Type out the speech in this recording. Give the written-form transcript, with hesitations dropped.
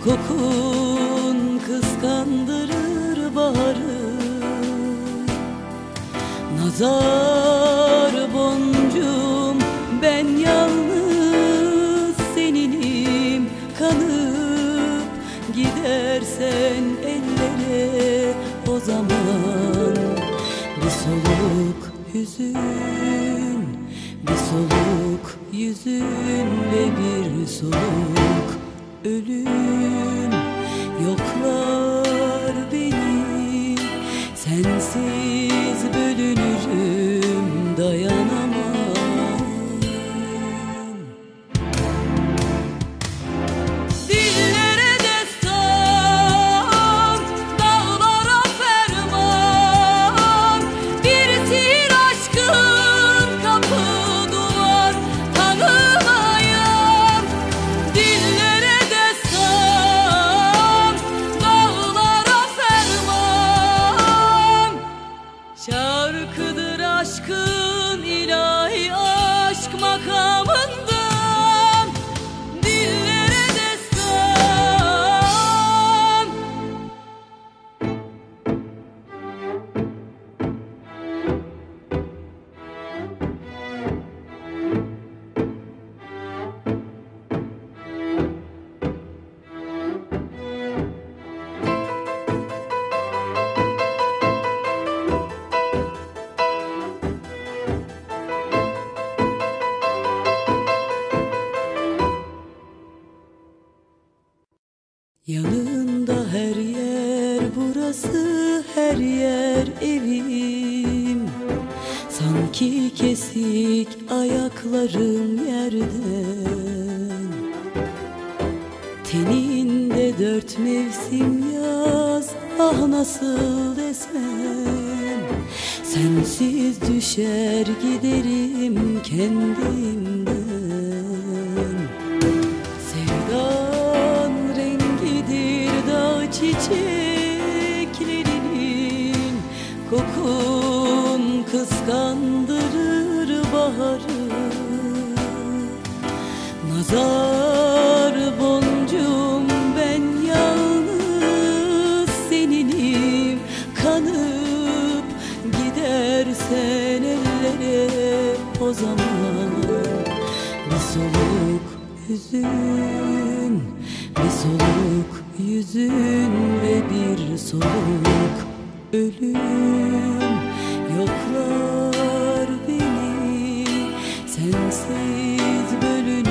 Kokun kıskandırır baharı, nazar boncuğum ben yalnız seninim. Kanıp gidersen ellere o zaman bir soluk hüzün, bir soluk yüzün ve bir soluk ölüm yoklar beni. Sensiz bölünürüm, dayanamam. Dillere destan, dağlara ferman, bir sihir aşkın kapı duvar tanımayan. Dillere destan, dağlara ferman, şarkıdır aşkın ilahi aşk makamından. Dillere destan. Yanında her yer, burası her yer evim. Sanki kesik ayaklarım yerden. Teninde 4 mevsim yaz, ah nasıl desem. Sensiz düşer giderim kendimden. Sevdan rengidir dağ çiçeklerinin, kokun kıskandırır baharı, nazar boncuğum ben yalnız seninim. Kanıp gidersen ellere o zaman bir soluk hüzün, bir soluk yüzün ve bir soluk ölüm yoklar beni. Sensiz bölün